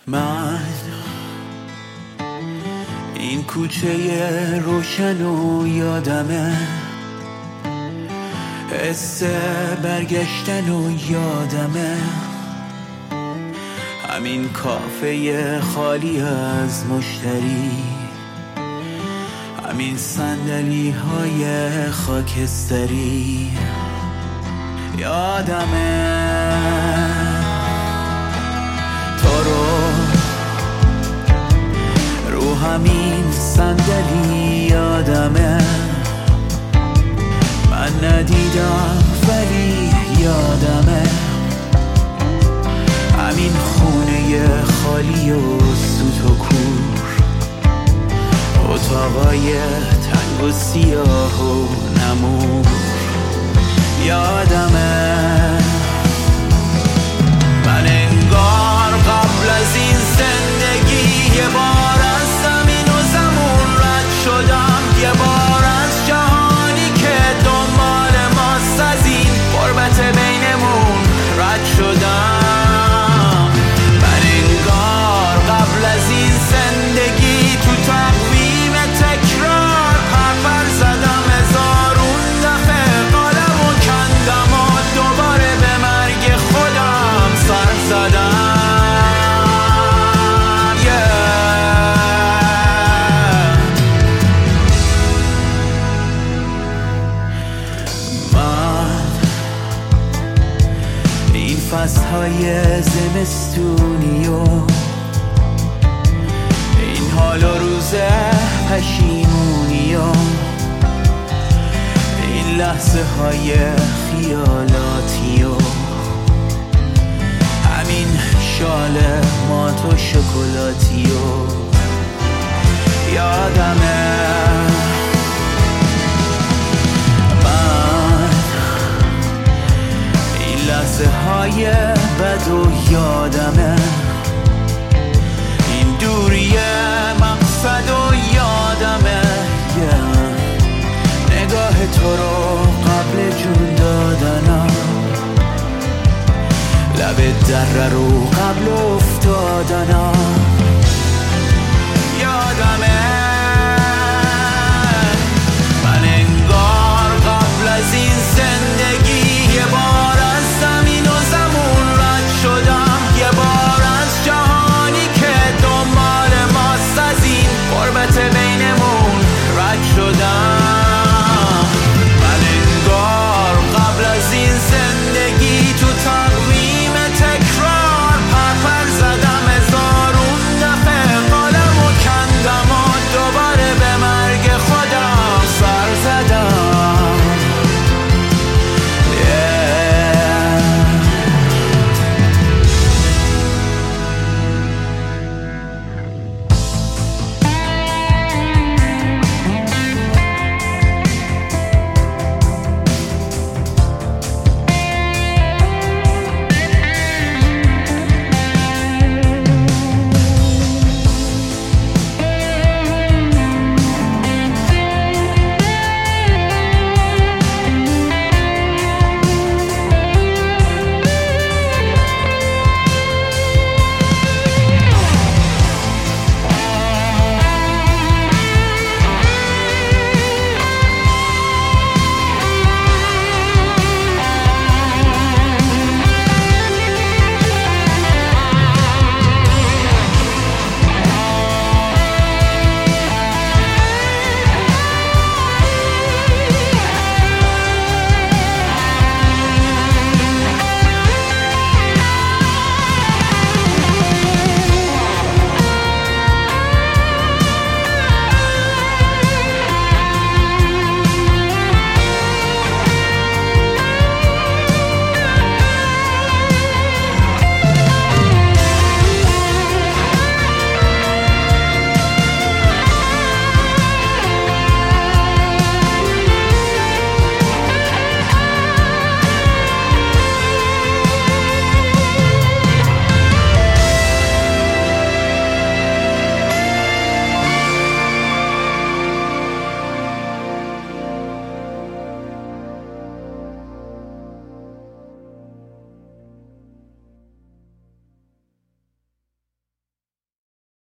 من این کوچه روشن و یادمه، حس برگشتن و یادمه، همین کافه خالی از مشتری، همین صندلی های خاکستری. یادمه تو رو همین صندلی، یادمه من ندیدم ولی یادمه، همین خونه خالی و سوت و کور، اتاقای تنگ و سیاه و نمور. یادمه من انگار قبل از این زندگی یه بار از زمین و زمون رد شدم، یه بار از جهانی که دنبال ماست، از این غربت بینمون رد شدم. من انگار قبل از این زندگی تو تقویم تکرار پرپر زدم، هزارون دفعه قالم و کندم و دوباره به مرگ خودم سر زدم. این فصلهای زمستونی و این حال و روز پشیمونی و این لحظه های خیالاتی و همین شال مات و شکلاتی و یادمه لحظه های بد و یادمه، این دوری مقصد و یادمه، نگاه تو رو قبل جون دادنم، لب دره رو قبل افتادنم.